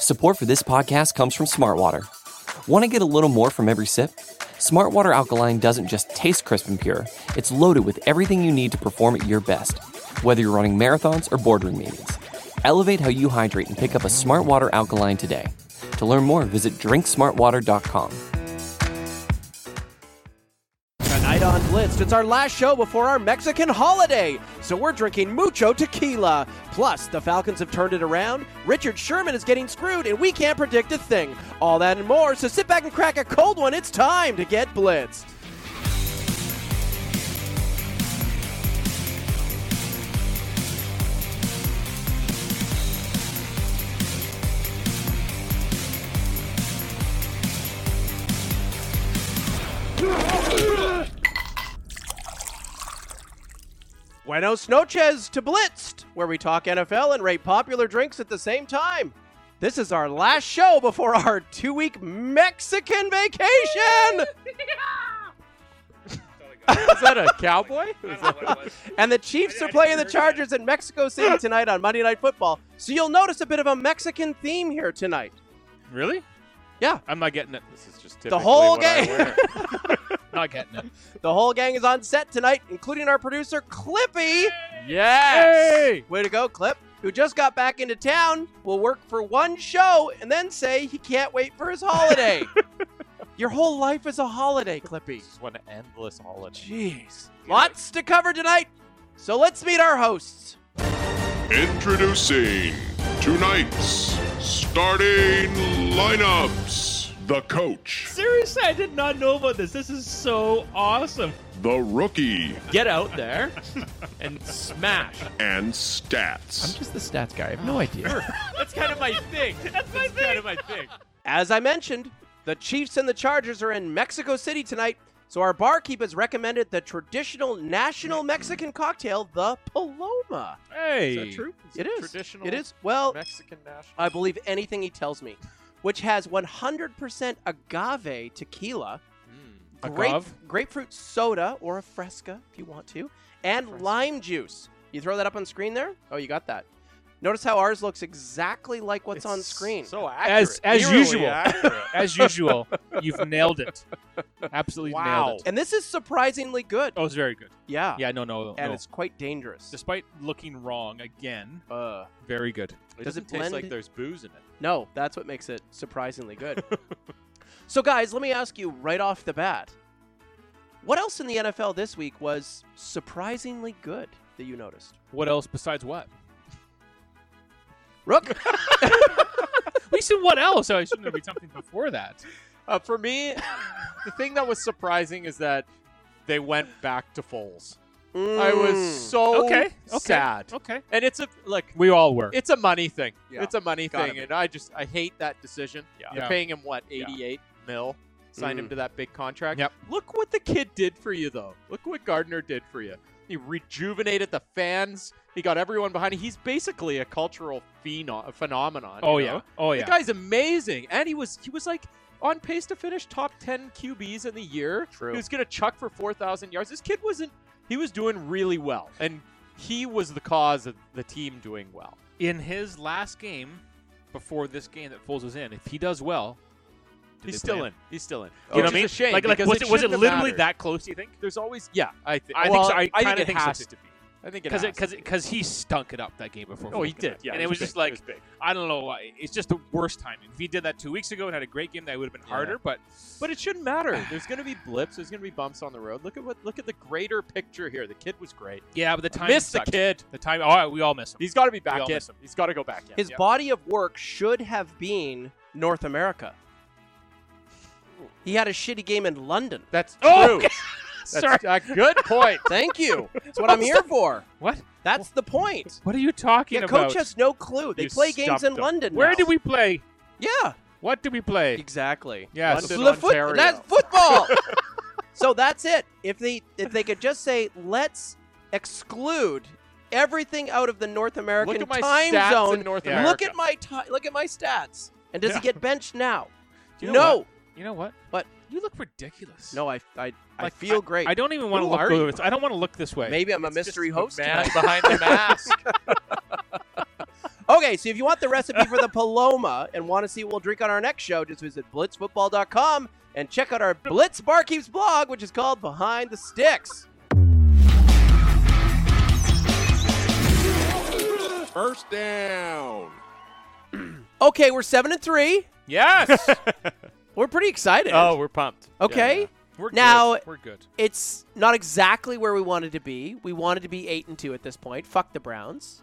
Support for this podcast comes from Smartwater. Want to get a little more from every sip? Smartwater Alkaline doesn't just taste crisp and pure, it's loaded with everything you need to perform at your best, whether you're running marathons or boardroom meetings. Elevate how you hydrate and pick up a Smartwater Alkaline today. To learn more, visit drinksmartwater.com. Tonight on Blitzed, it's our last show before our Mexican holiday, so we're drinking mucho tequila. Plus, the Falcons have turned it around, Richard Sherman is getting screwed, and we can't predict a thing. All that and more, so sit back and crack a cold one. It's time to get blitzed. Buenos noches to Blitzed, where we talk NFL and rate popular drinks at the same time. This is our last show before our 2-week Mexican vacation. Is that a cowboy? And the Chiefs are playing the Chargers in Mexico City tonight on Monday Night Football. So you'll notice a bit of a Mexican theme here tonight. Really? Yeah. I'm not getting it. This is just The whole gang. Not getting it. The whole gang is on set tonight, including our producer, Clippy. Yes! Hey! Way to go, Clip, who just got back into town, will work for one show and then say he can't wait for his holiday. Your whole life is a holiday, Clippy. This is one endless holiday. Jeez. Lots to cover tonight, so let's meet our hosts. Introducing tonight's starting lineups. The coach, Seriously, I did not know about this. This is so awesome. the rookie, Get out there and smash. and stats. I'm just the stats guy. I have no idea. That's kind of my thing. That's kind of my thing. As I mentioned, the Chiefs and the Chargers are in Mexico City tonight, so our barkeep has recommended the traditional national Mexican cocktail, the Paloma. Hey. Is that true? It is. Traditional It is. Well, Mexican national. I believe anything he tells me, which has 100% agave tequila, grapefruit soda or a fresca if you want to, and lime juice. You throw that up on screen there? Oh, you got that. Notice how ours looks exactly like what's on screen. So accurate. As Eerily usual. accurate. As usual, you've nailed it. Absolutely Wow. nailed it. And this is surprisingly good. Oh, it's very good. Yeah. Yeah, no. And it's quite dangerous. Despite looking wrong again, very good. It Does it doesn't taste blend? like there's booze in it. No, that's what makes it surprisingly good. So, guys, let me ask you right off the bat. What else in the NFL this week was surprisingly good that you noticed? What else besides what? Rook? We said what else? I assume there'd be something before that. For me, the thing that was surprising is that they went back to Foles. I was so Okay. sad. Okay. And it's a We all were. it's a money thing. Yeah. It's a money Gotta thing, be. and I hate that decision. Yeah. They're Yeah. paying him what, 88 mil? Signed him to that big contract. Yep. Look what the kid did for you, though. Look what Gardner did for you. He rejuvenated the fans. He got everyone behind him. He's basically a cultural phenomenon. Oh, you yeah. know? Oh, The yeah. guy's amazing, and he was like on pace to finish top 10 QBs in the year. True. He was gonna chuck for 4,000 yards. This kid wasn't. He was doing really well, and he was the cause of the team doing well. In his last game, before this game that Foles was in, if he does well, do He's they still play in. He's still in. You know Which what I mean? is a shame. Like because was it shouldn't have literally mattered. that close? Do you think? There's always, yeah. I think I think so. I think kinda it think so, has too. to be. I think it has to be. Because he stunk it up that game before. Oh, he Foles did. got Yeah, and it was big. just like It was big. I don't know why. It's just the worst timing. If he did that 2 weeks ago and had a great game, that would have been harder. But But it shouldn't matter. There's going to be blips. There's going to be bumps on the road. Look at the greater picture here. The kid was great. yeah, but the time Miss the sucked. kid. The time. Oh, we all miss him. He's got to be We back all in. miss him. He's got to go back in. His Yeah. body of work should have been North America. He had a shitty game in London. That's Oh, true. Sorry. That's a good point. Thank you. That's what I'm here for. What? That's the point. What are you talking Yeah, about? coach has no clue. They You play games stumped in him. London Where now. did we play? Yeah, What did we play? exactly. Yes. London, That's Ontario. football. So that's it. If they could just say, let's exclude everything out of the North American Look at my time stats zone. in North Yeah. Look America. at my stats. And does he get benched now? Do you know No. what? You know what? What? You look ridiculous. No, I Like, feel great. I don't even want to Who look. are you? I don't want to look this way. Maybe I'm a It's mystery just the host man tonight. behind the mask. Okay, so if you want the recipe for the Paloma and want to see what we'll drink on our next show, just visit blitzfootball.com and check out our Blitz Barkeeps blog, which is called Behind the Sticks. First down. Okay, we're 7-3. Yes. We're pretty excited. Oh, we're pumped. Okay. Yeah. We're Now- good. We're good. It's not exactly where we wanted to be. We wanted to be 8-2 at this point. Fuck the Browns.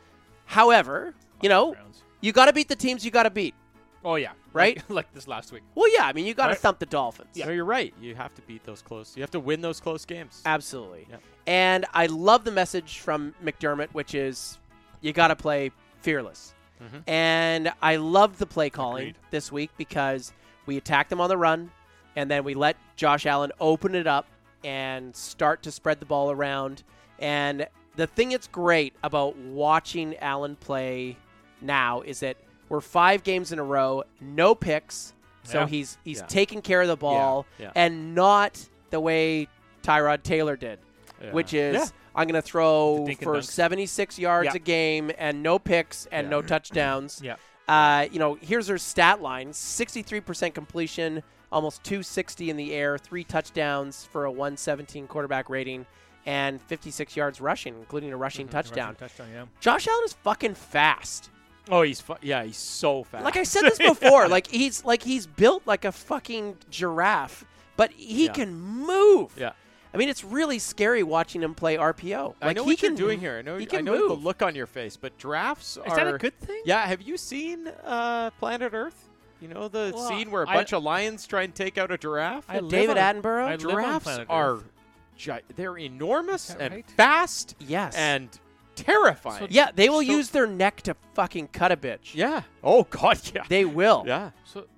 However, Browns. you got to beat the teams you got to beat. Oh yeah. Right? Like this last week. Well, yeah, I mean, you got to Right. thump the Dolphins. No, you're right. You have to beat those close. You have to win those close games. Absolutely. Yep. And I love the message from McDermott, which is you got to play fearless. Mhm. And I loved the play calling Agreed. this week because we attacked them on the run, and then we let Josh Allen open it up and start to spread the ball around. And the thing that's great about watching Allen play now is that we're 5 games in a row, no picks. So Yeah. he's Yeah. taking care of the ball Yeah. and not the way Tyrod Taylor did, Yeah. which is Yeah. I'm going to throw The dink and for dunks. 76 yards Yeah. a game and no picks and Yeah. no touchdowns. Yeah. Here's her stat line: 63% completion, almost 260 in the air, 3 touchdowns for a 117 quarterback rating, and 56 yards rushing, including a rushing touchdown. Touchdown. Yeah. Josh Allen is fucking fast. Oh, he's he's so fast. Like I said this before, he's built like a fucking giraffe, but he Yeah. can move. Yeah. I mean, it's really scary watching him play RPO. I know he what can, you're doing here. I know. he can I know the move. look on your face, but giraffes Is that a good thing? Yeah. Have you seen Planet Earth? You know the Well, scene where a I- bunch of lions try and take out a giraffe. I live David on- Attenborough. I live on Giraffes planet are Earth. they're enormous Is that and right? fast Yes. and terrifying. So- Yeah, they will So- use their neck to fucking cut a bitch. Yeah. Oh God. Yeah. They will. Yeah.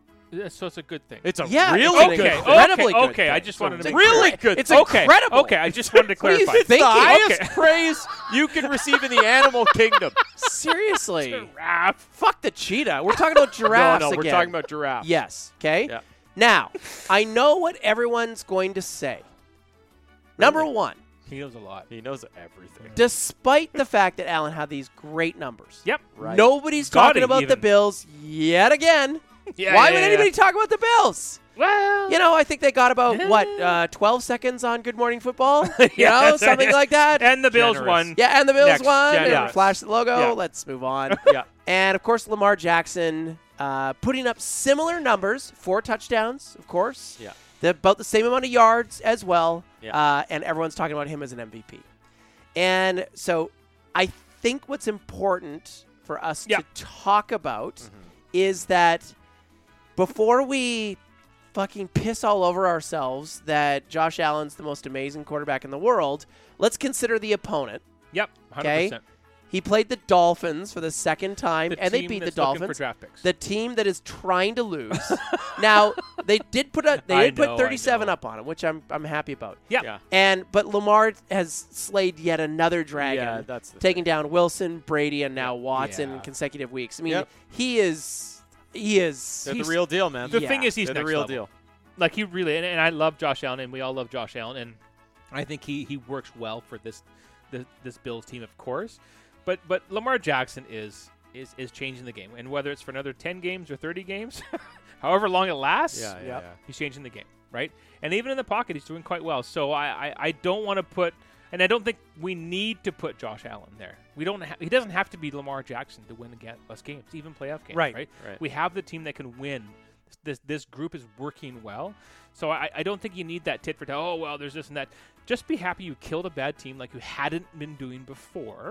So it's a good thing. It's a Yeah, really it's good. an incredibly good Okay. I thing. just wanted to It's make really sure. good. It's Okay. incredible. Okay. I just wanted to What are you clarify. It's the thinking? highest Okay. praise you can receive in the animal kingdom. Seriously. Giraffe. Fuck the cheetah. We're talking about giraffes No, we're again. talking about giraffes. Yes. Okay. Yeah. Now, I know what everyone's going to say. Number one, He knows a lot. He knows everything. despite the fact that Allen had these great numbers, Yep. Right. nobody's Got talking it, about the even. Bills yet again. Yeah, Why yeah, would yeah. anybody talk about the Bills? Well, You know, I think they got about 12 seconds on Good Morning Football. You Yeah, know, that's right. something like that. and the Bills Generous. won. Yeah, and the Bills Next, won. And generous. flash the logo. Yeah. Let's move on. Yeah. And of course, Lamar Jackson putting up similar numbers, 4 touchdowns, of course. Yeah. About the same amount of yards as well. Yeah. And everyone's talking about him as an MVP. And so I think what's important for us Yeah. to talk about is that before we fucking piss all over ourselves that Josh Allen's the most amazing quarterback in the world, let's consider the opponent. Yep. 100%. Okay. He played the Dolphins for the second time, The and they team beat the that's looking Dolphins. for draft picks. The team that is trying to lose. Now they did put I put know, 37 I know. up on him, which I'm happy about. Yeah. Yeah. But Lamar has slayed yet another dragon, Yeah, that's the taking down Wilson, Brady, and now Watson in Yeah. consecutive weeks. I mean, Yep. he is. They're the he's- real deal, man. The Yeah. thing is, he's They're the next real level. deal. Like he really, and I love Josh Allen, and we all love Josh Allen, and I think he works well for this Bills team, of course. But Lamar Jackson is changing the game, and whether it's for another 10 games or 30 games, however long it lasts, Yeah. he's changing the game, right? And even in the pocket, he's doing quite well. So I don't want to put, and I don't think we need to put Josh Allen there. We don't. He doesn't have to be Lamar Jackson to win us games, even playoff games, Right. right? Right. We have the team that can win. This group is working well, so I don't think you need that tit for tat. Oh well, there's this and that. Just be happy you killed a bad team like you hadn't been doing before,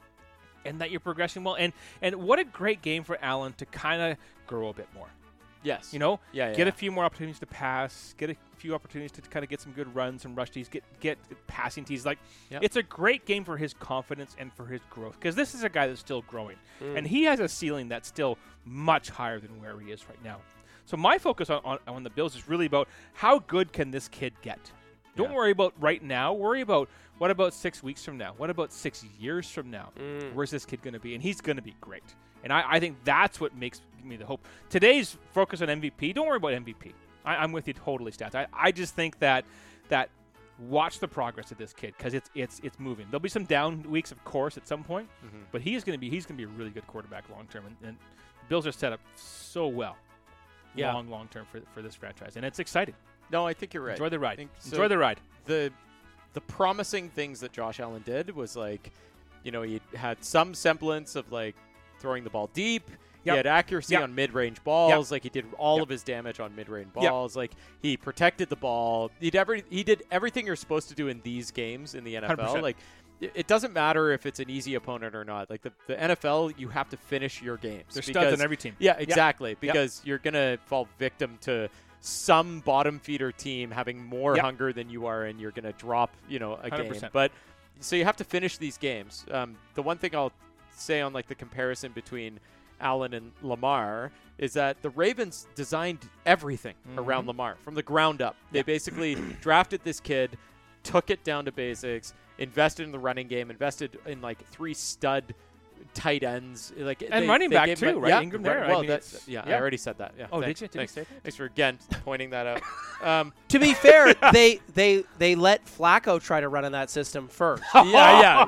and that you're progressing well. And what a great game for Allen to kind of grow a bit more. Yes. You know, Yeah. get a few more opportunities to pass, get a few opportunities to kind of get some good runs, some rush tees, get passing tees. Like, Yep. it's a great game for his confidence and for his growth, because this is a guy that's still growing, and he has a ceiling that's still much higher than where he is right now. So my focus on the Bills is really about how good can this kid get. Don't Yeah. worry about right now. Worry about what about 6 weeks from now? What about 6 years from now? Where's this kid going to be? And he's going to be great. And I think that's what makes me the hope. Today's focus on MVP. Don't worry about MVP. I'm with you totally, Stats. I just think that watch the progress of this kid because it's moving. There'll be some down weeks, of course, at some point, but he's going to be a really good quarterback long term, and the Bills are set up so well, long term for this franchise, and it's exciting. No, I think you're right. Enjoy the ride. Enjoy the ride. The promising things that Josh Allen did was he had some semblance of throwing the ball deep. He had accuracy on mid-range balls. He did all of his damage on mid-range balls. He protected the ball. He did everything you're supposed to do in these games in the NFL. 100%. It doesn't matter if it's an easy opponent or not. The NFL, you have to finish your games. There's studs on every team. Yeah, exactly. Because you're going to fall victim to some bottom feeder team having more hunger than you are, and you're going to drop, a 100%. game. But so you have to finish these games. The one thing I'll say on the comparison between Allen and Lamar is that the Ravens designed everything around Lamar from the ground up. They basically drafted this kid, took it down to basics, invested in the running game, invested in 3 stud tight ends, and running back too, right? Yeah, Ingram there. Well, I I already said that. Yeah. Oh, thanks. did you? Did you say that? Thanks for again pointing that out. To be fair, they let Flacco try to run in that system first. Yeah.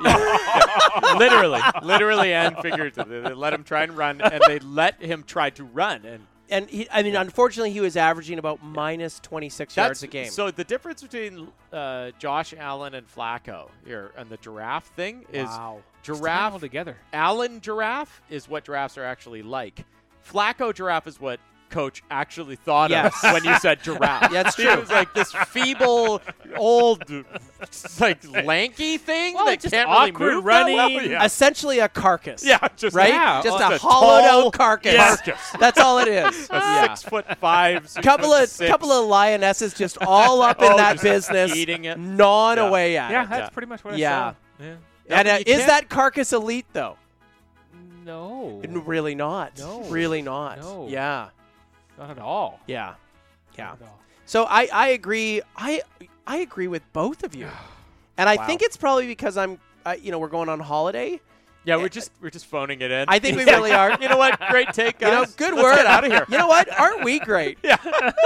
Literally and figuratively. They let him try and run, and they let him try to run, And unfortunately, he was averaging about minus 26 yards a game. So the difference between Josh Allen and Flacco here and the giraffe thing is giraffe all together. Allen giraffe is what giraffes are actually like. Flacco giraffe is what Coach actually thought of when you said giraffe. Yeah, that's true. It was this feeble, old, lanky thing that just can't really awkward move running. that well. Yeah. Essentially a carcass. Yeah, just right? Yeah, just a a hollowed-out carcass. Carcass. That's all it is. 6'5", couple of lionesses just all up in that just business, eating it. gnawing away at Yeah, it. that's pretty much what I Yeah. saw. Yeah. And you is can't- that carcass elite though? No. Really not. No. Really not. No. Yeah. Not at all. Yeah. Yeah. Not at all. So I agree. I agree with both of you, and I think it's probably because we're going on holiday. Yeah, we're just phoning it in. I think we really are. You know what? Great take, guys. Good Let's work. get out of here. You know what? Aren't we great? Yeah.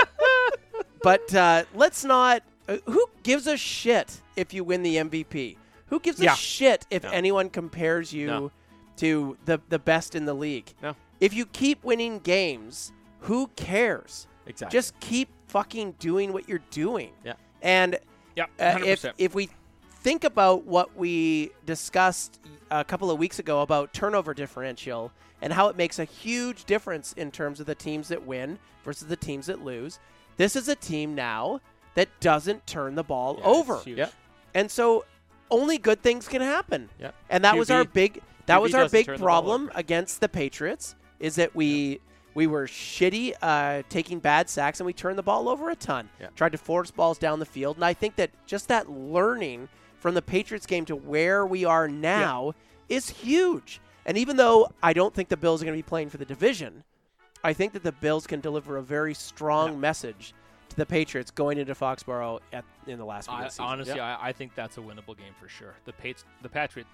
But let's not. Who gives a shit if you win the MVP? Who gives a shit if anyone compares you to the best in the league? No. If you keep winning games, who cares? Exactly. Just keep fucking doing what you're doing. Yeah. And 100%. if we think about what we discussed a couple of weeks ago about turnover differential and how it makes a huge difference in terms of the teams that win versus the teams that lose, this is a team now that doesn't turn the ball over. It's huge. Yeah. And so only good things can happen. Yeah. And that was our big doesn't turn the ball problem over. against the Patriots is that we were shitty taking bad sacks and we turned the ball over a ton. Yeah. Tried to force balls down the field. And I think that just that learning from the Patriots game to where we are now is huge. And even though I don't think the Bills are going to be playing for the division, I think that the Bills can deliver a very strong message to the Patriots going into Foxborough in the last week of the season. Honestly, I think that's a winnable game for sure. The Patriots.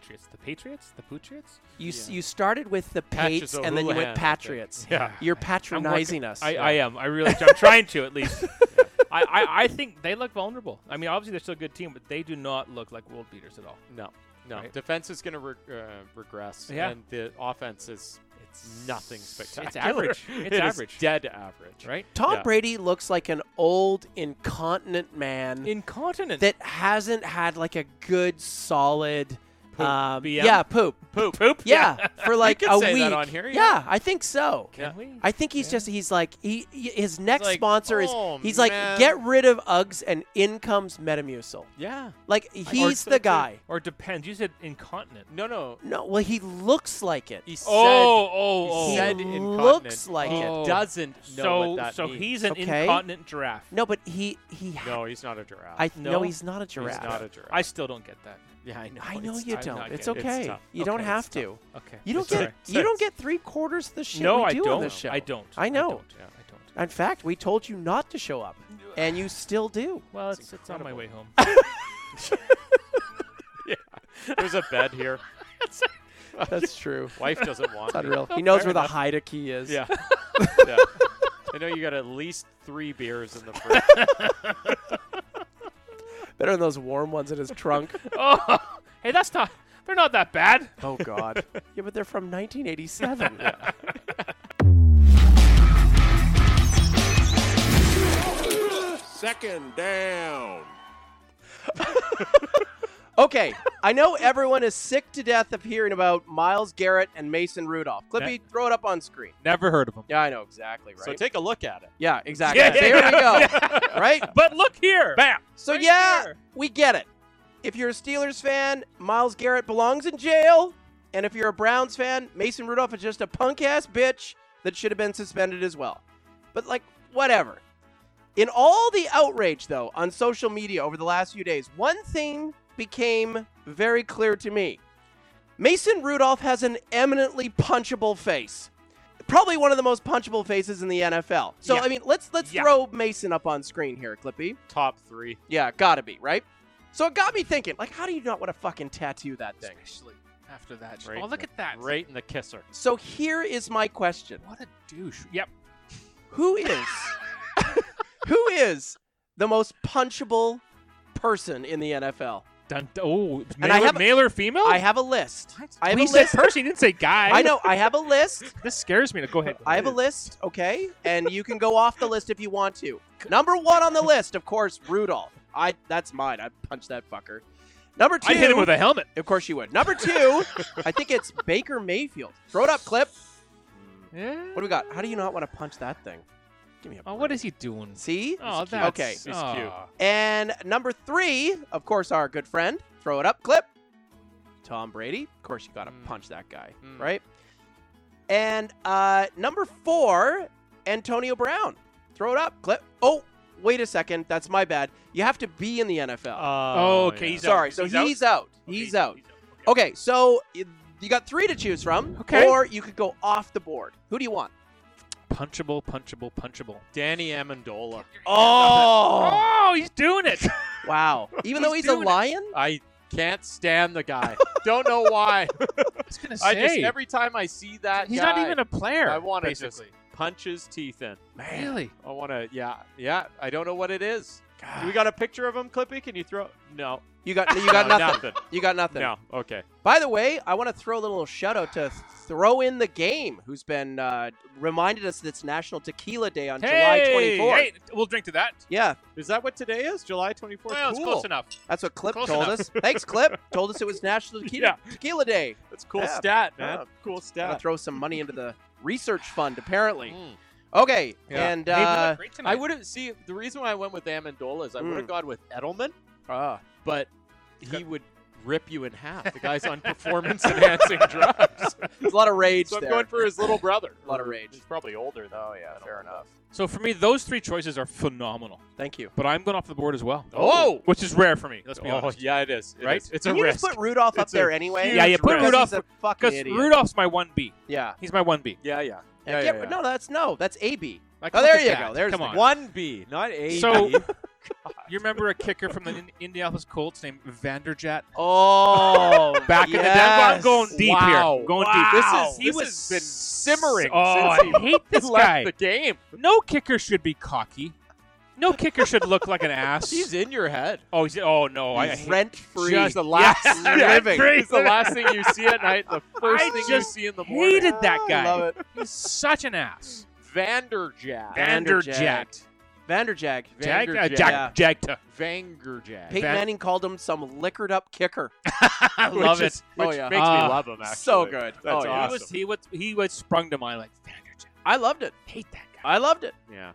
You started with the Pates and then you went Patriots. Yeah. You're patronizing us. I am. I'm trying to at least. I think they look vulnerable. I mean, obviously they're still a good team, but they do not look like world beaters at all. No. Right. Defense is going to regress, Yeah. and the offense is nothing spectacular. It's average. It It's is average. dead average. Right? Tom Yeah. Brady looks like an old, incontinent man Incontinent. that hasn't had like a good, solid BM? poop. Poop. Yeah, for like can a say week. that on here, Yeah, I think so. Can we? I think he's just his next like, sponsor is oh, he's like, man. get rid of Uggs and in comes Metamucil. Yeah. Like he's the guy. Or depends. You said incontinent. No. No, well he looks like it. He said, Oh. he said He incontinent. looks like he it. doesn't know So what that so means. he's an Okay. incontinent giraffe. No, but he No, he's not a giraffe. no, No? he's not a giraffe. He's not a giraffe. I still don't get that. yeah, I know. I know It's you tough. don't. not It's getting it. okay. It's tough. You don't Okay, have it's to. Okay. You don't Sorry. get you don't get 3/4 of the shit No, we I do don't. on this show. I don't. I know. I don't. Yeah. I don't. In fact, we told you not to show up, and you still do. Well, It's it's on my way home. There's a bed here. That's true. Wife doesn't want It's me. unreal. He knows Fair where the enough. Haida key is. Yeah. Yeah. I know you got at least 3 beers in the fridge. Better than those warm ones in his trunk. Oh, hey, they're not that bad. Oh, God. Yeah, but they're from 1987. Second down. Okay, I know everyone is sick to death of hearing about Myles Garrett and Mason Rudolph. Clippy, throw it up on screen. Never heard of them. Yeah, I know exactly, right? So take a look at it. Yeah, exactly. Yeah, There we go. Right? But look here. Bam. So, Right yeah, here. we get it. If you're a Steelers fan, Myles Garrett belongs in jail. And if you're a Browns fan, Mason Rudolph is just a punk-ass bitch that should have been suspended as well. But, like, whatever. In all the outrage, though, on social media over the last few days, one thing became very clear to me. Mason Rudolph has an eminently punchable face. Probably one of the most punchable faces in the NFL. So, Yeah. I mean, let's throw Mason up on screen here, Clippy. Top 3. Yeah, gotta be, right? So it got me thinking, like, how do you not want to fucking tattoo that thing? Especially after that. Right Oh, look at that. Right in the kisser. So here is my question. What a douche. Yep. Who is the most punchable person in the NFL? Oh, And I have- male or female? I have a list. I have we a said list. person, you didn't say guy. I know, I have a list. This scares me. Go ahead. I have a list, okay? And you can go off the list if you want to. Number 1 on the list, of course, Rudolph. That's mine. I'd punch that fucker. Number 2. I'd hit him with a helmet. Of course you would. Number 2, I think it's Baker Mayfield. Throw it up, Clip. Yeah. What do we got? How do you not want to punch that thing? Give me a Oh, what is he doing? See? Oh, He's cute. that's Okay. He's cute. aw. And number 3, of course, our good friend. Throw it up, Clip. Tom Brady. Of course, you got to punch that guy, right? And number 4, Antonio Brown. Throw it up, Clip. Oh, wait a second. That's my bad. You have to be in the NFL. Oh, okay. He's Sorry. out. So He's out? he's out. Okay, He's out. Okay. Okay, so you got 3 to choose from. Okay. Or you could go off the board. Who do you want? Punchable, punchable, punchable. Danny Amendola. Oh, Oh, he's doing it. wow. Even though He's he's a doing it. lion? I can't stand the guy. Don't know why. I was gonna I just say. every time I see that He's guy, not even a player. I want to just basically. punch his teeth in. Really? I want to. Yeah. I don't know what it is. We got a picture of him, Clippy. Can you throw? No. You got No, nothing. nothing. You got nothing. No. Okay. By the way, I want to throw a little shout out to Throw in the Game, who's been reminded us that it's National Tequila Day on July 24th. Hey, we'll drink to that. Yeah, Is that what today is? July 24th? Well, it's cool. close enough. that's what Clip Close told enough. us. Thanks, Clip. Told us it was National Tequila Day. That's a cool Yeah. stat, man. Yeah. Cool Gotta stat. throw some money into the research fund, apparently. Mm. Okay, Yeah. and Hey, we look great tonight. I wouldn't see the reason why I went with Amendola is I would have gone with Edelman, but he would rip you in half. The guy's on performance-enhancing drugs. there's a lot of rage So I'm there. going for his little brother. A lot of rage. He's probably older though. Oh yeah, fair enough. So for me, those 3 choices are phenomenal. Thank you. But I'm going off the board as well. Oh! Which is rare for me. Let's be Oh honest. yeah, it is. It Right? is. It's Can a you risk. just put Rudolph up It's a there anyway? huge Yeah, you put risk. Rudolph He's a fucking Because idiot. Rudolph's my 1B. Yeah. He's my 1B. Yeah, yeah. And Yeah, get- yeah. No, that's AB. Like, Oh, look there at you that. go. There's Come the on. 1B, not A. So- B. You remember a kicker from the Indianapolis Colts named Vanderjagt? Oh, Back in the day. yes. I'm going deep Wow. here. Going Wow. deep. This has been simmering Oh, since I he hate this left guy. the game. No kicker should be cocky. No kicker should look like an ass. He's in your head. Oh, no. I He's hate rent-free. Just He's the last living. He's the last thing you see at night. The first I thing you just see in the morning. hated that I guy. love it. He's such an ass. Vanderjagt. Vanderjagt. Vanderjag. Vanderjagt. Jagta. Vangerjagt. Peyton Manning called him some liquored-up kicker. I love it. Which Oh, yeah. makes me love him, actually. So good. That's Oh, yeah. awesome. He was sprung to mind like Vanderjagt. I loved it. Hate that guy. I loved it. Yeah.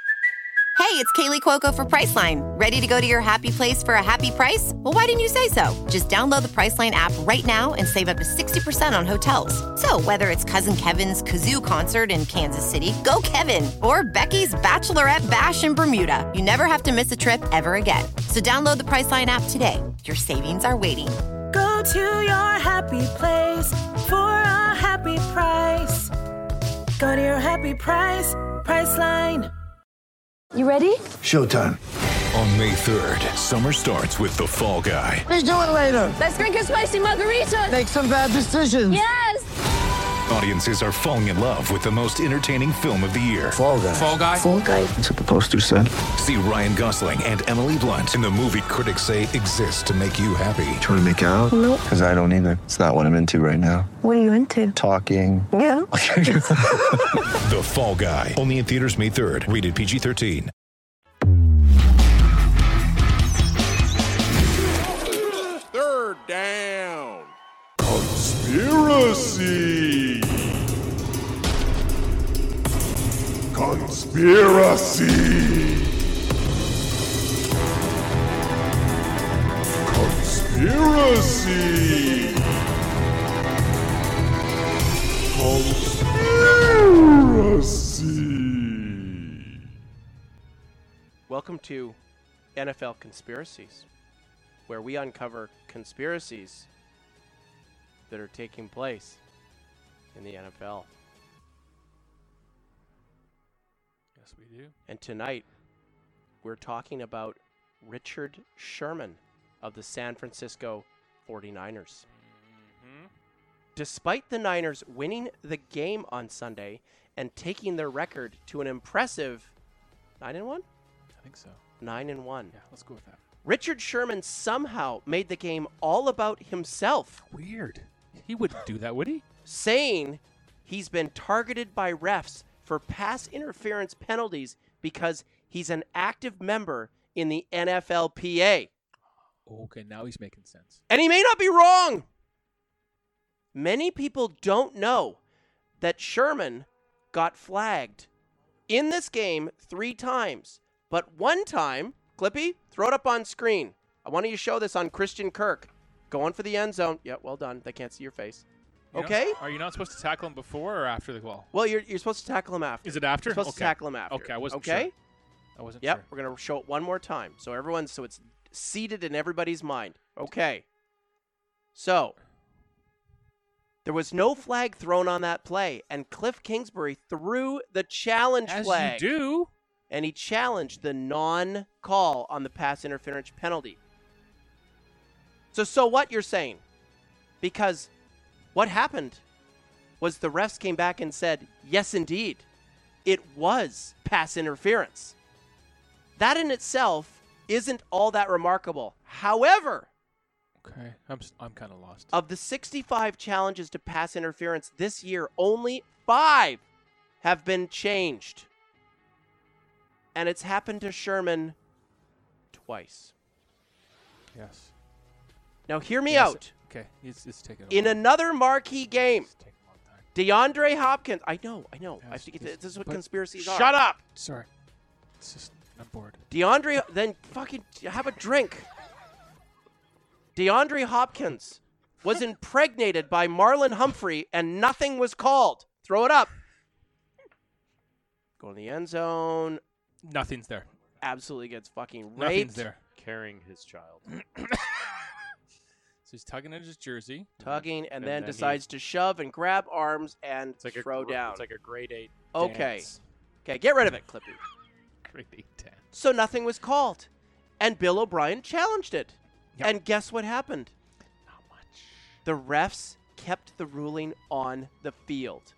Hey, it's Kaylee Cuoco for Priceline. Ready to go to your happy place for a happy price? Well, why didn't you say so? Just download the Priceline app right now and save up to 60% on hotels. So whether it's Cousin Kevin's Kazoo Concert in Kansas City, go Kevin, or Becky's Bachelorette Bash in Bermuda, you never have to miss a trip ever again. So download the Priceline app today. Your savings are waiting. Go to your happy place for a happy price. Go to your happy price, Priceline. You ready? Showtime. On May 3rd, summer starts with The Fall Guy. Let's do it later. Let's drink a spicy margarita. Make some bad decisions. Yes. Audiences are falling in love with the most entertaining film of the year. Fall Guy. Fall Guy? Fall Guy. That's what the poster said. See Ryan Gosling and Emily Blunt in the movie critics say exists to make you happy. Trying to make it out? Nope. Because I don't either. It's not what I'm into right now. What are you into? Talking. Yeah. The Fall Guy. Only in theaters May 3rd. Rated PG-13. Third down. Conspiracy. Conspiracy. Conspiracy. Conspiracy. Welcome to NFL Conspiracies, where we uncover conspiracies that are taking place in the NFL. Yes, we do. And tonight, we're talking about Richard Sherman of the San Francisco 49ers. Despite the Niners winning the game on Sunday and taking their record to an impressive 9-1? I think so. 9-1. Yeah, let's go with that. Richard Sherman somehow made the game all about himself, Weird. He wouldn't do that, would he? saying he's been targeted by refs for pass interference penalties because he's an active member in the NFLPA. Okay, now he's making sense. And he may not be wrong. Many people don't know that Sherman got flagged in this game 3 times. But one time, Clippy, throw it up on screen. I want you to show this on Christian Kirk. Going for the end zone. Yeah, well done. They can't see your face. Okay? Are you not supposed to tackle him before or after the goal? Well, you're supposed to tackle him after. Is it after? You're supposed to Okay. tackle him after. Okay, I wasn't okay? sure. I wasn't Yep, sure. we're going to show it one more time. So it's seated in everybody's mind. Okay. So, there was no flag thrown on that play, and Cliff Kingsbury threw the challenge As flag. you do. And he challenged the non-call on the pass interference penalty. So what you're saying? Because what happened was the refs came back and said, yes, indeed, it was pass interference. That in itself isn't all that remarkable. However, Okay, I'm kind of lost. of the 65 challenges to pass interference this year, only 5 have been changed. And it's happened to Sherman twice. Yes. Now hear me Yes. out. Okay, it's taking a In while. another marquee game, It's taking a long time. DeAndre Hopkins. I know. I Yes, have to get yes, this is what but conspiracies are. Shut up! Sorry. It's just, I'm bored. DeAndre, then fucking have a drink. DeAndre Hopkins was impregnated by Marlon Humphrey and nothing was called. Throw it up. Go in the end zone. Nothing's there. Absolutely gets fucking raped. Nothing's there. Carrying his child. So he's tugging at his jersey. Tugging and, And then then decides to shove and grab arms and It's like throw down. It's like a grade 8 Okay. dance. Okay, get rid of it, Clippy. Great 10. So nothing was called. And Bill O'Brien challenged it. Yep. And guess what happened? Not much. The refs kept the ruling on the field.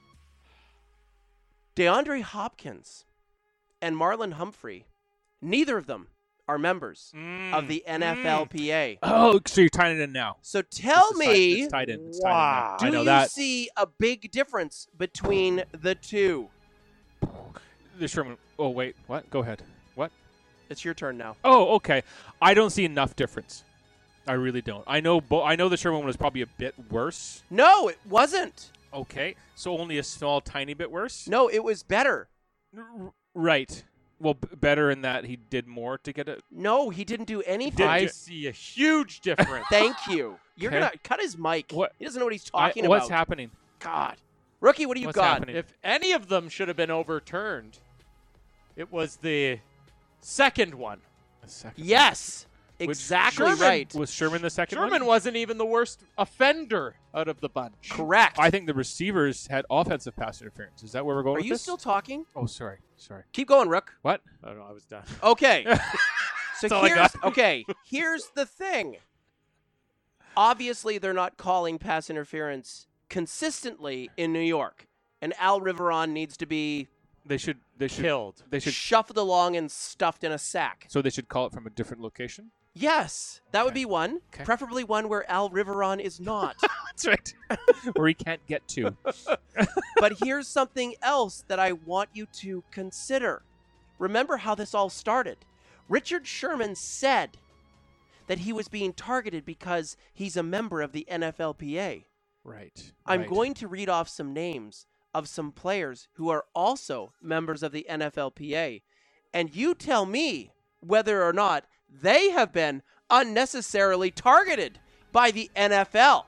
DeAndre Hopkins and Marlon Humphrey, neither of them are members of the NFLPA. Oh, so you're tying it in now. So tell It's me, tied in. It's tied in now. do I know you that. see a big difference between the two? The Sherman. Oh, wait. What? Go ahead. What? It's your turn now. Oh, okay. I don't see enough difference. I really don't. I know the Sherman one was probably a bit worse. No, it wasn't. Okay. So only a small, tiny bit worse? No, it was better. Right. Well, better in that he did more to get it. No, he didn't do anything. I see a huge difference. Thank you. You're Okay. going to cut his mic. What? He doesn't know what he's talking about. What's happening? God. Rookie, what do you What's got? happening? If any of them should have been overturned, it was the second one. A second. Yes. Exactly Sherman right. Was Sherman the second one? Sherman wasn't even the worst offender out of the bunch. Correct. I think the receivers had offensive pass interference. Is that where we're going Are with you this? still talking? Oh, sorry. Keep going, Rook. What? I don't know. I was done. Okay. So That's all I here's got. okay. Here's the thing. Obviously, they're not calling pass interference consistently in New York, and Al Riveron needs to be They should Killed. They should. shuffled along and stuffed in a sack. So they should call it from a different location. Yes, that would be one. Okay. Preferably one where Al Riveron is not. That's right. Where he can't get to. But here's something else that I want you to consider. Remember how this all started. Richard Sherman said that he was being targeted because he's a member of the NFLPA. Right. I'm going to read off some names of some players who are also members of the NFLPA, and you tell me whether or not they have been unnecessarily targeted by the NFL.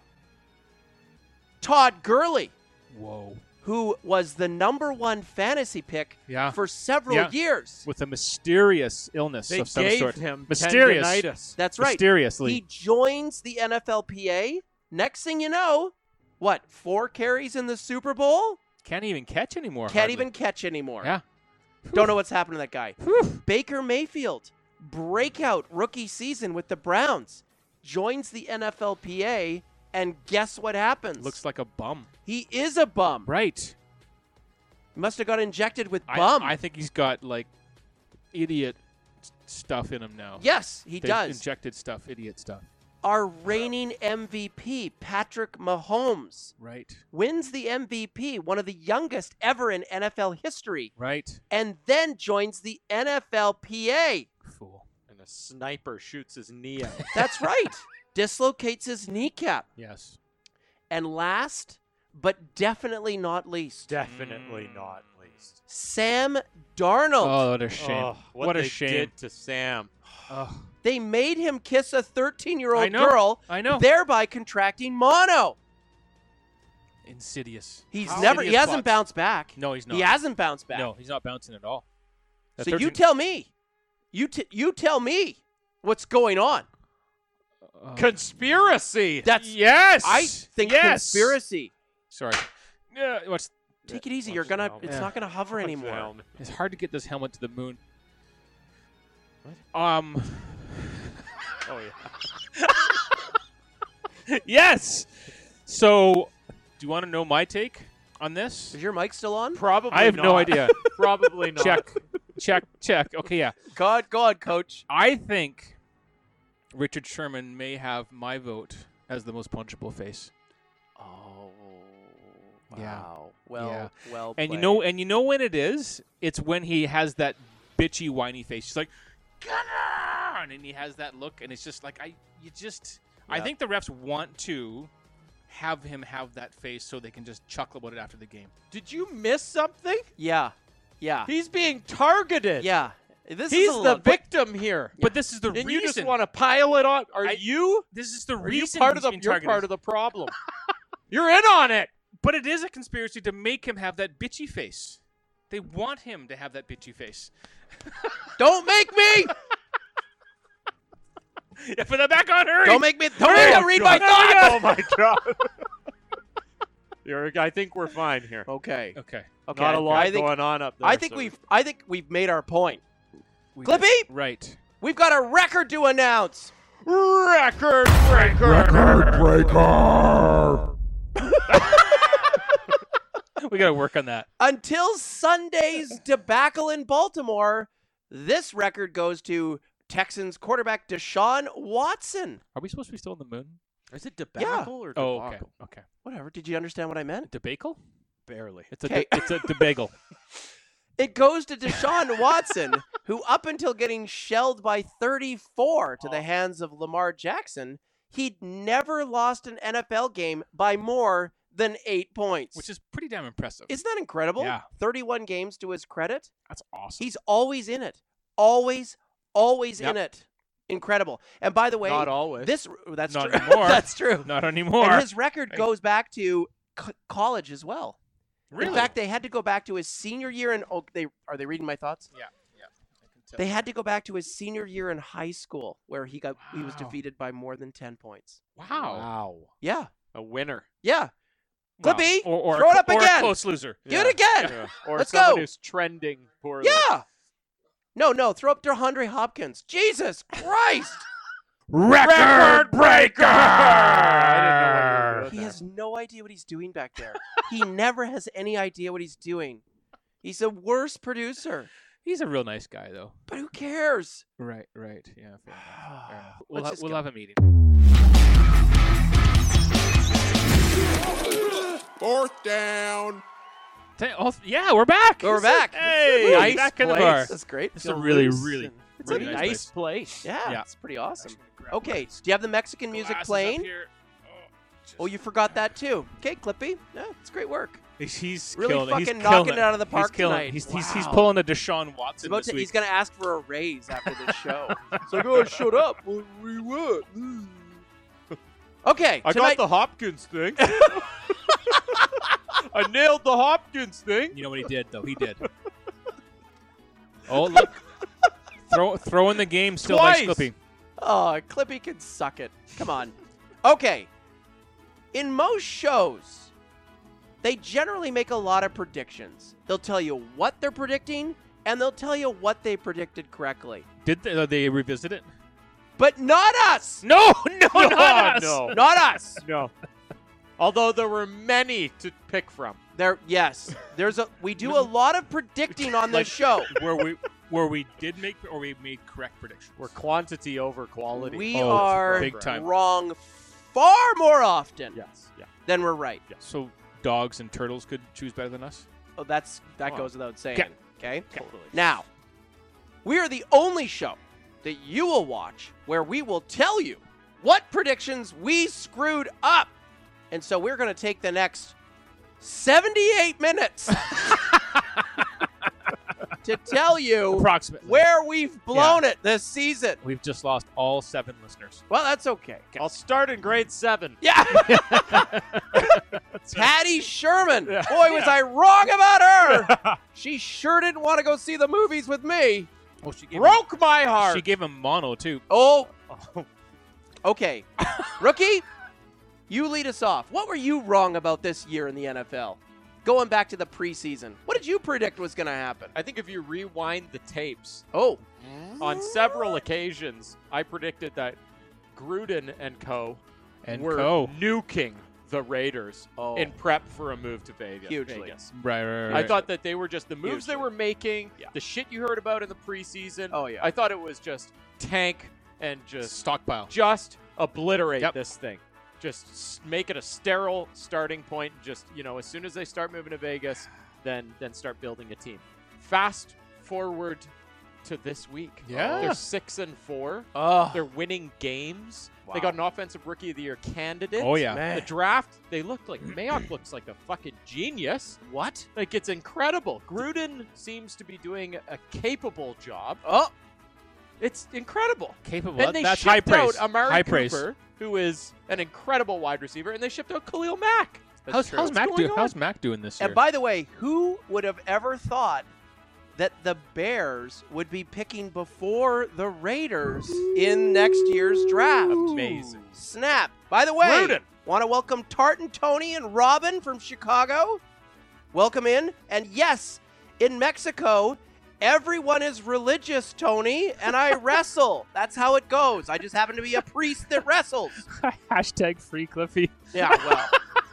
Todd Gurley, Whoa. who was the #1 fantasy pick Yeah. for several years. With a mysterious illness They of some gave sort. him Mysterious. tendinitis. That's right. Mysteriously. He joins the NFLPA. Next thing you know, 4 carries in the Super Bowl? Can't even catch anymore. Can't hardly. even catch anymore. Yeah. Don't know what's happened to that guy. Baker Mayfield, breakout rookie season with the Browns, joins the NFLPA, and guess what happens? Looks like a bum. He is a bum. Right. He must have got injected with bum. I think he's got like idiot stuff in him now. Yes, he They've does. Injected stuff, idiot stuff. Our reigning MVP, Patrick Mahomes, Right. wins the MVP, one of the youngest ever in NFL history, Right. and then joins the NFLPA. Fool. And a sniper shoots his knee out. That's right. Dislocates his kneecap. Yes. And last, but definitely not least, Definitely not least. Sam Darnold. Oh, what a shame. Oh, what a they shame. did to Sam. Oh. They made him kiss a 13-year-old I know. girl, I know. thereby contracting mono. Insidious. He Insidious hasn't plots. bounced back. No, he's not. He hasn't bounced back. No, he's not bouncing at all. That So you 13 tell me. You tell me what's going on. Conspiracy. That's Yes. I think yes. conspiracy. Sorry. Yeah, what's Take it easy. Watch You're the gonna. helmet. It's Yeah. not gonna hover Watch the anymore. helmet. It's hard to get this helmet to the moon. Oh, yeah. Yes. So, do you want to know my take on this? Is your mic still on? Probably I have not. no idea. Probably not. Check. Okay, yeah. Go on, Coach. I think Richard Sherman may have my vote as the most punchable face. Oh. Yeah. Wow. Well. Yeah. Well. And played. you know when it is? It's when he has that bitchy, whiny face. He's like, "Come on!" and he has that look, and it's just like I Yeah. think the refs want to have him have that face so they can just chuckle about it after the game. Did you miss something? Yeah. Yeah. He's being targeted. Yeah. This He's is a the lot- victim here. But this is the And reason. you just want to pile it on. Are you? This is the Are you reason part he's of the? being You're targeted. part of the problem. You're in on it. But it is a conspiracy to make him have that bitchy face. They want him to have that bitchy face. Don't make me. Yeah, put that back on, hurry! Don't make me read my thoughts. Oh my god. I think we're fine here. Okay. Okay. Okay. Not a lot I think, going on up there. I think so we've made our point. We Clippy, did- Right. we've got a record to announce. record breaker. Record breaker. We got to work on that. Until Sunday's debacle in Baltimore, this record goes to Texans quarterback Deshaun Watson. Are we supposed to be still on the moon? Is it debacle or Oh, debacle? okay. Okay. Whatever. Did you understand what I meant? Debacle? Barely. It's Okay. it's a debagel. It goes to Deshaun Watson, who up until getting shelled by 34 to the hands of Lamar Jackson, he'd never lost an NFL game by more than 8 points. Which is pretty damn impressive. Isn't that incredible? Yeah. 31 games to his credit. That's awesome. He's always in it. Always Yep. in it. Incredible. And by the way, Not always. that's Not true. anymore. That's true. Not anymore. And his record goes back to college as well. Really? In fact, they had to go back to his senior year in. Oh, are they reading my thoughts? Yeah. I can tell. They had to go back to his senior year in high school, where he was Wow. defeated by more than 10 points. Wow. Wow. Yeah, A winner. yeah. Wow. Clippy, Or throw it up or again. a close loser. Do it again. Yeah. Or Let's someone go. who's trending poorly. Yeah. No, throw up DeAndre Hopkins. Jesus Christ. Record breaker! He has no idea what he's doing back there. He never has any idea what he's doing. He's the worst producer. He's a real nice guy, though. But who cares? Right. Yeah, fair enough. Fair enough. Let's We'll have a meeting. Fourth down. Yeah, we're back. We're back. Hey, Nice back in the place. bar. That's great. It's a really, really, It's really a Nice place. Yeah, it's pretty awesome. Grab Okay, do you have the Mexican music playing? Oh, you forgot that too. Okay, Clippy. Yeah, it's great work. He's Really killing fucking it. He's knocking killing it out of the park he's killing tonight. It. He's Wow. pulling a Deshaun Watson this week. He's going to ask for a raise after this show. It's like, oh, shut up. What do you want? Okay, I tonight, got the Hopkins thing. I nailed the Hopkins thing. You know what he did, though? He did. Oh, look. Throw in the game still Twice. by Clippy. Oh, Clippy can suck it. Come on. Okay. In most shows, they generally make a lot of predictions. They'll tell you what they're predicting, and they'll tell you what they predicted correctly. Did they revisit it? But not us! No, not us. No. Not us! No. Although there were many to pick from. We do a lot of predicting on this show. Where we did make or we made correct predictions. We're quantity over quality. We Oh, are big time. wrong far more often Yes. Yeah. than we're right. So dogs and turtles could choose better than us? Oh, that Wow. goes without saying. Yeah. Okay? Totally. Now, we are the only show that you will watch where we will tell you what predictions we screwed up. And so we're going to take the next 78 minutes to tell you Approximately. where we've blown it this season. We've just lost all 7 listeners. Well, that's okay. I'll start in grade 7. Yeah. Patty Sherman. Boy, was I wrong about her. She sure didn't want to go see the movies with me. Oh, she gave Broke my heart. She gave him mono too. Oh. Okay. Rookie, you lead us off. What were you wrong about this year in the NFL? Going back to the preseason. What did you predict was going to happen? I think if you rewind the tapes, Oh. on several occasions, I predicted that Gruden and co. were nuking the Raiders in prep for a move to Vegas. Hugely. Right. I thought that they were just the moves they Hugely. were making, the shit you heard about in the preseason. Oh, yeah. I thought it was just tank and just stockpile. just obliterate Yep. this thing. Just make it a sterile starting point. Just, as soon as they start moving to Vegas, then start building a team. Fast forward to this week. Yeah. They're 6-4. Oh. They're winning games. Wow. They got an offensive rookie of the year candidate. Oh, yeah. Man. The draft, they looked like Mayock looks like a fucking genius. What? Like, it's incredible. Gruden seems to be doing a capable job. Oh. It's incredible. Capable. And they That's shipped high praise. out Amari High Cooper, praise. who is an incredible wide receiver, and they shipped out Khalil Mack. How's Mac going doing? on? How's Mac doing this year? And by the way, who would have ever thought that the Bears would be picking before the Raiders in next year's draft? Amazing. Snap. By the way, Gruden. want to welcome Tartan Tony and Robin from Chicago. Welcome in. And yes, in Mexico, everyone is religious, Tony, and I wrestle. That's how it goes. I just happen to be a priest that wrestles. Hashtag free Cliffy. Yeah, well.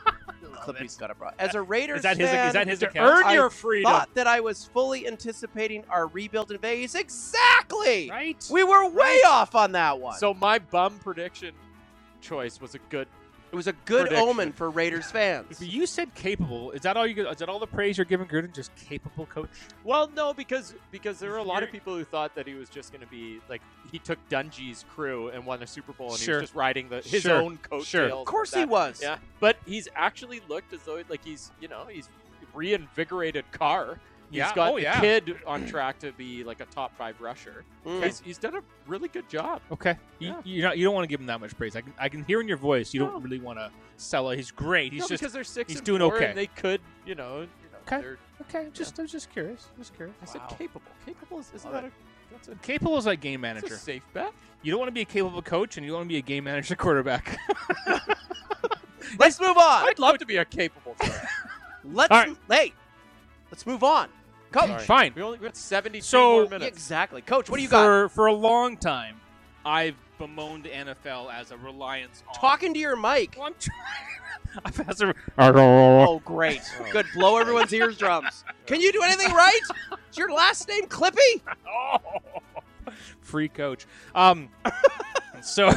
Clippy's got it brought. As a Raiders Is that fan, his To account? earn your I freedom. thought that I was fully anticipating our rebuild in Vegas. Exactly. Right. We were way off on that one. So my bum prediction choice was a good. it was a good prediction. omen for Raiders fans. But you said capable. Is that all you? Is that all the praise you're giving Gruden? Just capable coach? Well, no, because there were a lot of people who thought that he was just going to be like he took Dungy's crew and won a Super Bowl, and he Sure. was just riding his Sure. own coattails. Of course and he that. was. Yeah, but he's actually looked as though like he's reinvigorated Carr. He's Yeah. got Oh, the yeah. kid on track to be like a top 5 rusher. Mm. He's done a really good job. Okay. Yeah. You don't want to give him that much praise. I can hear in your voice. You don't really want to sell it. He's great. He's No, just because they're 6 he's and doing 4, okay. and they could, Okay. they're okay. I was just curious. I said Wow. capable. Capable isn't Love that that's a Capable is like game that's manager. a safe bet. You don't want to be a capable coach, and you don't want to be a game manager quarterback. Let's move on. I'd love to be a capable coach. Let's All right. let's move on. Coach. Fine. We got 72 So- more minutes. Exactly. Coach, what do you got? For a long time, I've bemoaned the NFL as a reliance on. Talking to your mic. Well, I'm trying. Oh, great. Good. Blow everyone's eardrums. Can you do anything right? Is your last name Clippy? Oh, free coach. So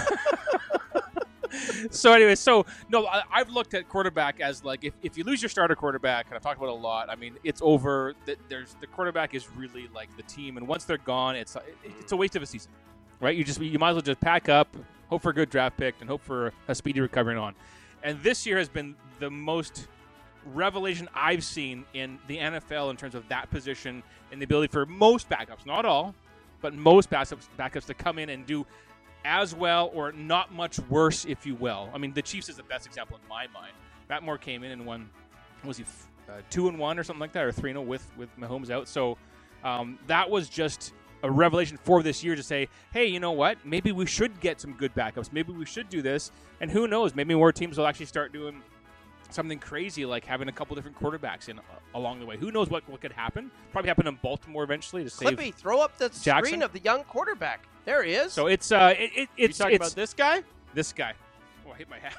anyway, no, I've looked at quarterback as like if you lose your starter quarterback, and I've talked about it a lot. I mean, it's over. The quarterback is really like the team, and once they're gone, it's a waste of a season, right? You might as well just pack up, hope for a good draft pick, and hope for a speedy recovery on. And this year has been the most revelation I've seen in the NFL in terms of that position and the ability for most backups, not all, but most backups to come in and do as well or not much worse, if you will. I mean, the Chiefs is the best example in my mind. Matt Moore came in and won, was he 2-1 or something like that, or 3-0 with Mahomes out. So that was just a revelation for this year to say, hey, you know what? Maybe we should get some good backups. Maybe we should do this. And who knows? Maybe more teams will actually start doing something crazy like having a couple different quarterbacks in along the way. Who knows what could happen? Probably happen in Baltimore eventually to save Clippy, throw up the Jackson. Screen of the young quarterback. There he is. So it's You talking about this guy? This guy. Oh, I hit my hat.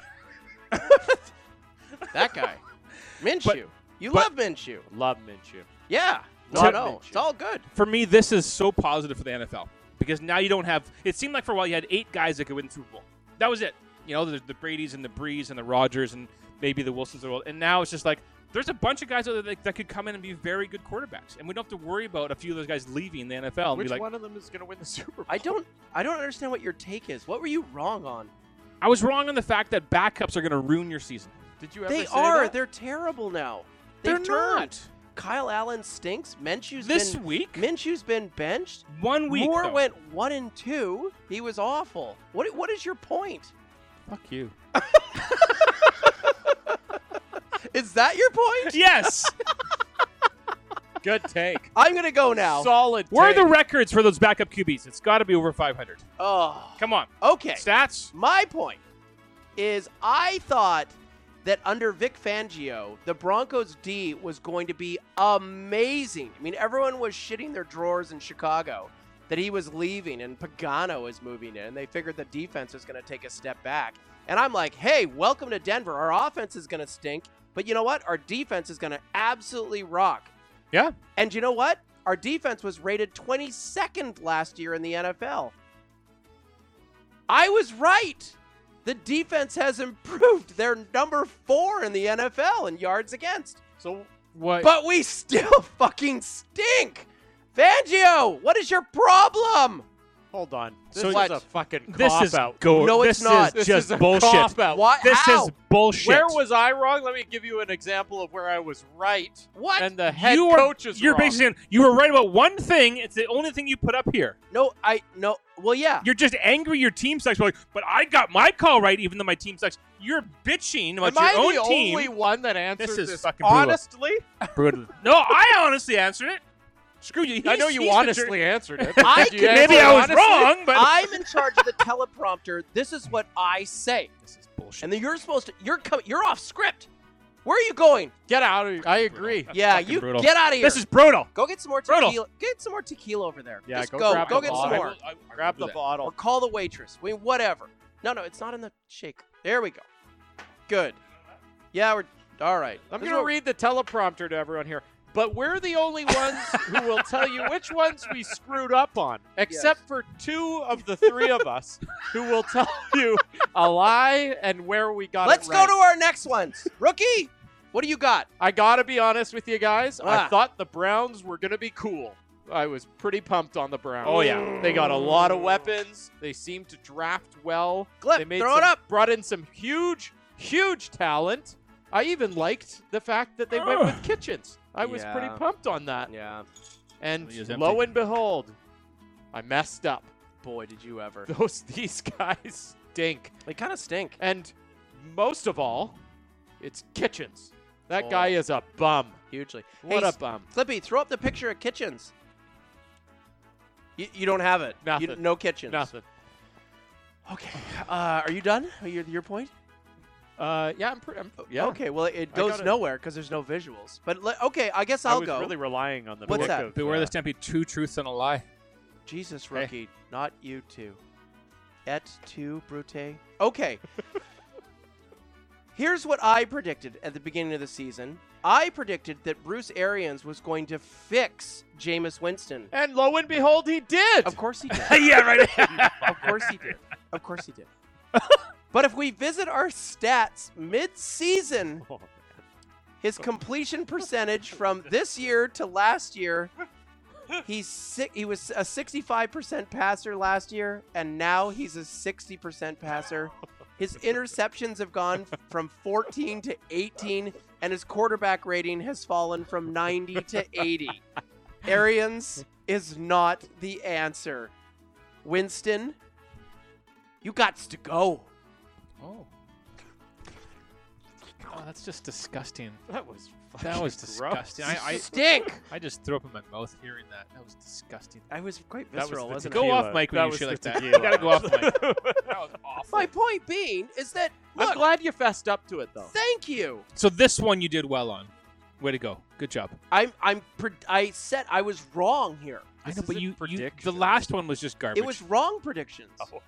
That guy. Minshew. You but- love Minshew. Love Minshew. Yeah. Love No. It's all good. For me, this is so positive for the NFL because now you don't have. It seemed like for a while you had 8 guys that could win the Super Bowl. That was it. You know, the Bradys and the Brees and the Rodgers and maybe the Wilsons of the world. And now it's just like there's a bunch of guys that could come in and be very good quarterbacks, and we don't have to worry about a few of those guys leaving the NFL. And Which be like, one of them is going to win the Super Bowl? I don't understand what your take is. What were you wrong on? I was wrong on the fact that backups are going to ruin your season. Did you ever They say are. that? They're terrible now. They're They've turned. not. Kyle Allen stinks. This week? Minshew's been benched. 1 week. Moore though. went 1-2. He was awful. What is your point? Fuck you. Is that your point? Yes. Good take. I'm gonna go now. Solid Where are take. the records for those backup QBs? It's got to be over 500. Oh. Come on. Okay. Stats. My point is I thought that under Vic Fangio, the Broncos D was going to be amazing. I mean, everyone was shitting their drawers in Chicago that he was leaving and Pagano is moving in, and they figured the defense was going to take a step back. And I'm like, hey, welcome to Denver. Our offense is going to stink, but you know what? Our defense is going to absolutely rock. Yeah. And you know what? Our defense was rated 22nd last year in the NFL. I was right. The defense has improved. They're number 4 in the NFL in yards against. So what? But we still fucking stink. Fangio, what is your problem? Hold on. This So is what? a fucking This is cop-out. go. No, this it's not. Is This just is a bullshit. cop-out. What? This How? is bullshit. Where was I wrong? Let me give you an example of where I was right. What? And the head you coach is You're wrong. basically saying you were right about one thing. It's the only thing you put up here. No. Well, yeah. You're just angry your team sucks. Like, but I got my call right, even though my team sucks. You're bitching about Am your I own the team. only one that answered This is this fucking brutal. honestly? Brutal. No, I honestly answered it. Screw you. I know He's you the honestly answered it. I Did you can- Maybe answer I was honestly? wrong, but I'm in charge of the teleprompter. This is what I say. this is bullshit. And then you're supposed to. You're off script. Where are you going? Get out of here. I agree. Yeah, fucking you brutal. get out of here. This is brutal. Go get some more Brutal. tequila. Get some more tequila over there. Yeah, Just go go. grab Go the get some bottle. more. Grab the Or bottle. call the waitress. I mean, whatever. No, it's not in the shaker. There we go. Good. Yeah, we're all right. I'm This going to is read the teleprompter to everyone here. But we're the only ones who will tell you which ones we screwed up on, except for 2 of the 3 of us who will tell you a lie and where we got Let's it right. go to our next ones. Rookie, what do you got? I got to be honest with you guys. Ah. I thought the Browns were going to be cool. I was pretty pumped on the Browns. Oh, yeah. They got a lot of weapons. They seemed to draft well. Glip, they made throw it some- up. Brought in some huge talent. I even liked the fact that they went with Kitchens. I was Yeah. pretty pumped on that. Yeah. And He is empty. lo and behold, I messed up. Boy, did you ever. These guys stink. They kind of stink. And most of all, it's Kitchens. That Oh. guy is a bum. Hugely. What Hey, a bum. Clippy, throw up the picture of Kitchens. You don't have it. Nothing. No Kitchens. Nothing. Okay. Are you done? Your point? Yeah, yeah. Okay. Well, it I goes gotta- nowhere because there's no visuals. But okay, I guess I I'll was go. really relying on the What's pick that? of, Beware the Stampede. 2 truths and a lie. Jesus, Hey. rookie, not you two. Et tu, Brute. Okay. Here's what I predicted at the beginning of the season. I predicted that Bruce Arians was going to fix Jameis Winston. And lo and behold, he did. Of course he did. Yeah, right. Of course he did. Of course he did. But if we visit our stats mid-season, his completion percentage from this year to last year, he was a 65% passer last year, and now he's a 60% passer. His interceptions have gone from 14 to 18, and his quarterback rating has fallen from 90 to 80. Arians is not the answer. Winston, you gots to go. Oh, that's just disgusting. That was disgusting. I Stink. I just threw up in my mouth hearing that. That was disgusting. I was quite That was visceral, the wasn't Go it? tequila. off mic when That you was shit the like that. You tequila. gotta go off mic. That was awful. My point being is that, I'm look, glad you fessed up to it, though. thank you. So this one you did well on. Way to go. Good job. I said I was wrong here. I know, This but isn't you the predictions. last one was just garbage. It was wrong predictions.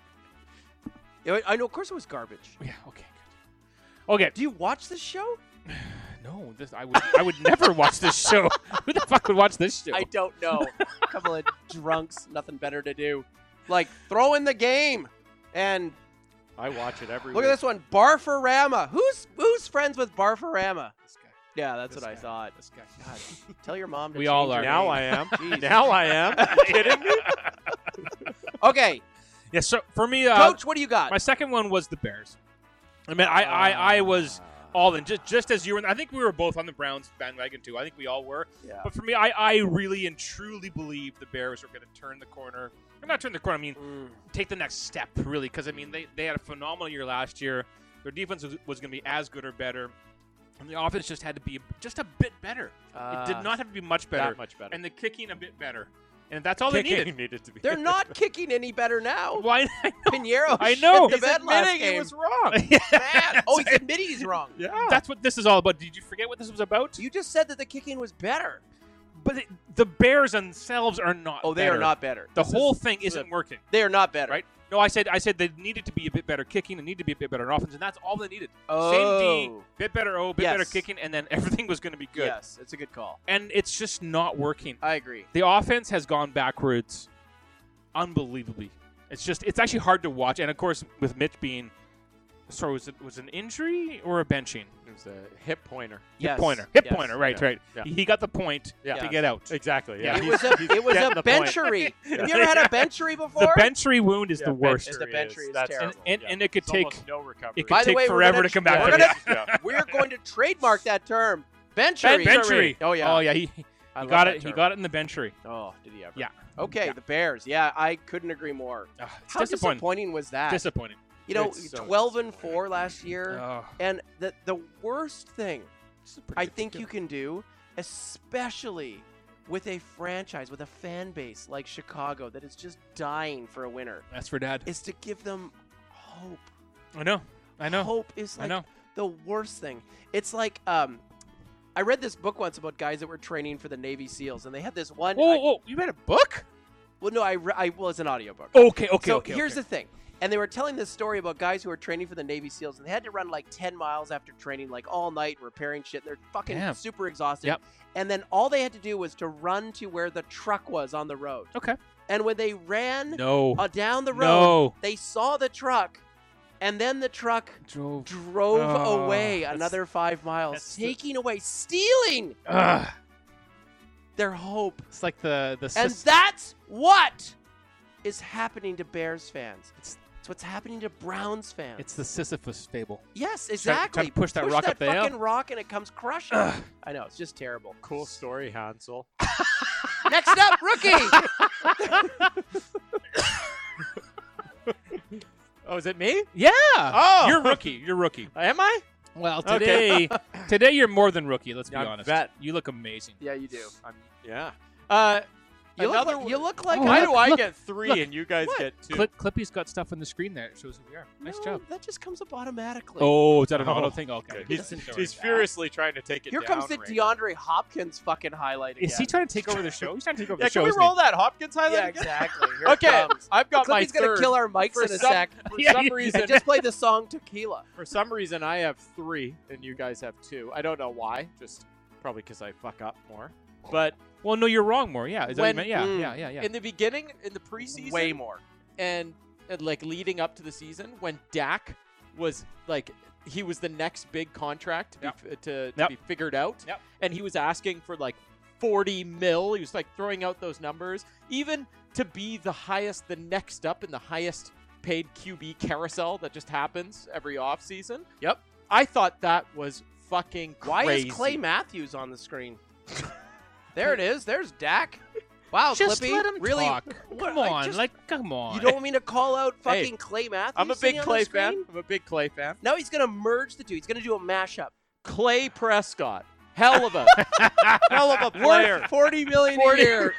Yeah, I know, of course it was garbage. Yeah. Okay. Good. Okay. Do you watch this show? No, I would never watch this show. Who the fuck would watch this show? I don't know. A couple of drunks, nothing better to do. Like, throw in the game. And I watch it every look week. at this one, Barfarama. Who's friends with Barfarama? This guy. Yeah, that's This what I guy. thought. This guy. God, tell your mom to We change all your are. Now name. I am. Jeez. Now I am. Are you kidding me? Okay, Yeah. So for me, Coach, what do you got? my second one was the Bears. I mean, I was all in, just as you were. I think we were both on the Browns bandwagon too. I think we all were. Yeah. But for me, I really and truly believe the Bears are going to turn the corner. Or not turn the corner. I mean, take the next step, really, because I mean they had a phenomenal year last year. Their defense was going to be as good or better, and the offense just had to be just a bit better. It did not have to be much better. That much better. And the kicking a bit better, and that's all Kicking they needed. needed to be. They're not kicking any better now. Why? Pinheiro I know. shit the bed last admitting he game. was wrong. Man. Oh, he's admitting he's wrong. Yeah. That's what this is all about. Did you forget what this was about? You just said that the kicking was better. But the Bears themselves are not. Oh, they better. are not better. The whole thing isn't working, They are not better. right? No, I said they needed to be a bit better kicking and needed to be a bit better on offense, and that's all they needed. Oh. Same D, bit better bit Yes. better kicking, and then everything was going to be good. Yes, it's a good call. And it's just not working. I agree. The offense has gone backwards unbelievably. It's actually hard to watch, and of course with Mitch being, sorry, was it an injury or a benching? It was a hip pointer. Yes. Hip Yes. pointer, right, Yeah. right. Yeah. He got the point Yeah. to get out. Exactly. Yeah. It He's- was a he's it was getting a the point. benchery. Have you ever had a benchery before? The benchery wound is Yeah, the worst. The benchery benchery is that's terrible. And it could It's take almost no recovery. it could By the take way, we're forever gonna- to come back we're from gonna- it. Yeah. We're going to trademark that term. Benchery. Benchery. Oh yeah. Oh yeah. He I love got that it. He term. got it in the benchery. Oh, did he ever? Yeah. Okay, Yeah. the Bears. Yeah, I couldn't agree more. It's How disappointing was that? Disappointing. You know, It's so 12-4 last year, Oh. and the worst thing I think you can do, especially with a franchise, with a fan base like Chicago that is just dying for a winner, That's for Dad. is to give them hope. I know. Hope is I like know. the worst thing. It's like I read this book once about guys that were training for the Navy SEALs, and they had this one. Whoa! You read a book? Well, no, well, it's an audiobook. Okay. So here's the thing. And they were telling this story about guys who were training for the Navy SEALs, and they had to run like 10 miles after training, like all night, repairing shit. They're fucking Damn. super exhausted. Yep. And then all they had to do was to run to where the truck was on the road. Okay. And when they ran No. down the road, No. they saw the truck, and then the truck Drove. drove Oh, away that's- another 5 miles, that's the- taking away, stealing Ugh. their hope. It's like the And that's what is happening to Bears fans. It's what's happening to Browns fans. it's the Sisyphus fable. Yes, Try exactly. to push that rock up the hill. fucking rock and it comes crushing. I know, it's just terrible. Cool story, Hansel. Next up, rookie. Oh, is it me? Yeah. Oh. You're rookie. You're rookie. Am I? Well, Okay. today you're more than rookie. Let's be I'm honest. vet. You look amazing. Yeah, you do. Yeah. You look like Why do I get 3 and you guys get 2? Clippy's got stuff on the screen there. It shows who we are. Nice job. That just comes up automatically. Oh, is that an auto thing? Okay. He's furiously trying to take it Here down. comes the DeAndre Hopkins fucking highlight again. Is he trying to take over the show? He's trying to take over Yeah, the show. can we isn't roll he? that Hopkins highlight Yeah, again? exactly. Here Okay, it comes. I've got my Clippy's gonna third. kill our mics in a sec. For some reason, Just play the song Tequila. For some reason, I have 3 and you guys have 2. I don't know why. Just probably because I fuck up more. But Well, no, you're wrong more. Yeah. Is that what you When- meant? Yeah. in the beginning, in the preseason, Way more. and like leading up to the season, when Dak was like he was the next big contract to be figured out, and he was asking for like 40 mil. He was like throwing out those numbers, even to be the next up in the highest paid QB carousel that just happens every offseason. Yep. I thought that was fucking crazy. Why is Clay Matthews on the screen? There it is. There's Dak. Wow, Just Clippy. let him really? talk. What, Come on. Come on. You don't want me to call out fucking Clay Matthews? I'm a sitting big on Clay the screen? fan. I'm a big Clay fan. Now he's gonna merge the two. He's gonna do a mashup. Clay Prescott. Hell of a player. Worth $40 million a year.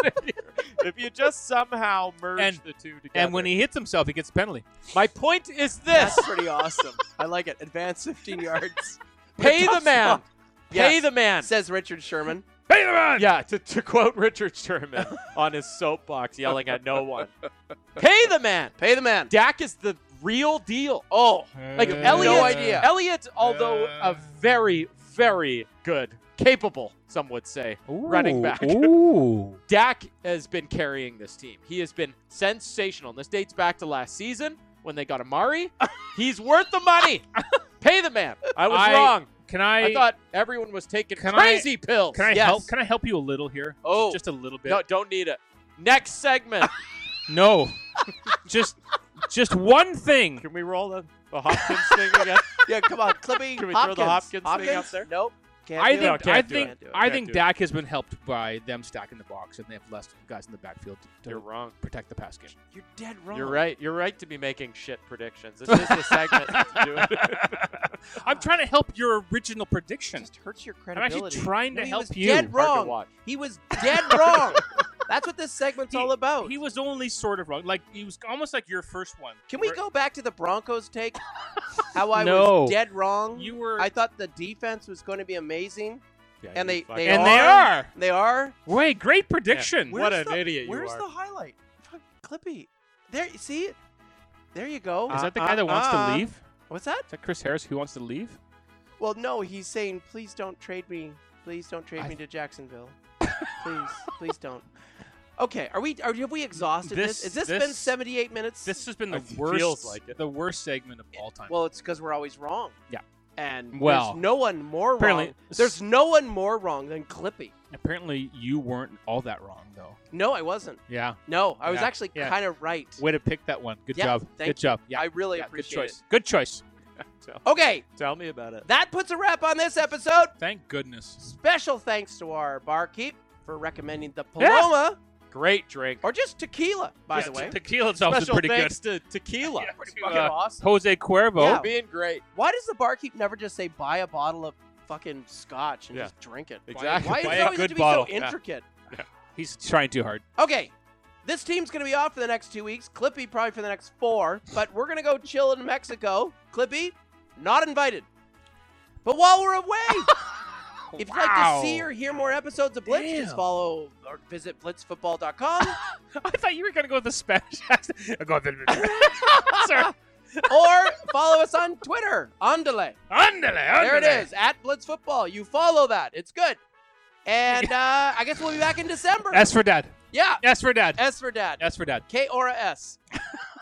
If you just somehow merge the two together. And when he hits himself, he gets a penalty. My point is this. That's pretty awesome. I like it. Advance 15 yards. Pay the man. Pay Yes, the man. says Richard Sherman. Pay the man! Yeah, to quote Richard Sherman on his soapbox yelling at no one. Pay the man. Pay the man. Dak is the real deal. Oh, Like Elliott, no idea. Elliott, although a very, very good, capable, some would say, running back. Ooh. Dak has been carrying this team. He has been sensational. And this dates back to last season when they got Amari. He's worth the money. Pay the man. I was wrong. I thought everyone was taking crazy pills. Can I Yes. help? Can I help you a little here? Oh. Just a little bit. No, don't need it. Next segment. No. just one thing. Can we roll the Hopkins thing again? Yeah, come on, Clippy. Can we throw the Hopkins thing up there? Nope. Can't I do think it. I Can't do think it. I Can't think do it. Dak has been helped by them stacking the box, and they have less guys in the backfield to You're wrong. protect the pass game. You're dead wrong. You're right. You're right to be making shit predictions. This is the segment to do it. I'm trying to help your original prediction. Just hurts your I'm credibility. actually trying to He help was you. Dead Hard to wrong. watch. He was dead wrong. That's what this segment's all about. He was only sort of wrong. Like he was almost like your first one. Can we go back to the Broncos take? How I No. was dead wrong. You were. I thought the defense was going to be amazing, Yeah, and you they and are. they are. They are. Wait, great prediction. What Where's an idiot you Where's are. the highlight? Fuck, Clippy. There, you see it? There you go. Is that the guy that wants to leave? What's that? Is that Chris Harris who wants to leave? Well, no, he's saying, please don't trade me. Please don't trade me to Jacksonville. Please don't. Okay, have we exhausted this? Has this been 78 minutes? This has been the It worst. feels like it. The worst segment of all time. Well, it's because we're always wrong. Yeah. And Well, there's no one more apparently- wrong. There's no one more wrong than Clippy. Apparently, you weren't all that wrong, though. No, I wasn't. Yeah. No, I was Yeah, actually yeah. kind of right. Way to pick that one. Good Yeah, job. thank Good job. Yeah. I really yeah, appreciate good choice. Good choice. Okay, Tell me about it. that puts a wrap on this episode. Thank goodness. Special thanks to our barkeep for recommending the Paloma Great drink. or just tequila, by the way. Tequila itself is Special pretty thanks good. to tequila. Pretty To, fucking awesome. Jose Cuervo. Yeah. Being great. Why does the barkeep never just say buy a bottle of fucking scotch and Yeah. just drink it? Exactly. Why does Buy it a always have good to be bottle. so Yeah. intricate? He's trying too hard. Okay, this team's going to be off for the next 2 weeks. Clippy probably for the next 4, but we're going to go chill in Mexico. Clippy, not invited. But while we're away, if you'd like to see or hear more episodes of Blitz, just Damn. follow or visit blitzfootball.com I thought you were going to go with the Spanish accent. Sorry. or follow us on Twitter. Andale. Ándale, There it ándale. is, at blitzfootball. You follow that. It's good. And I guess we'll be back in December. S for dad. Yeah. S for dad. S for dad. S for dad. K or a S.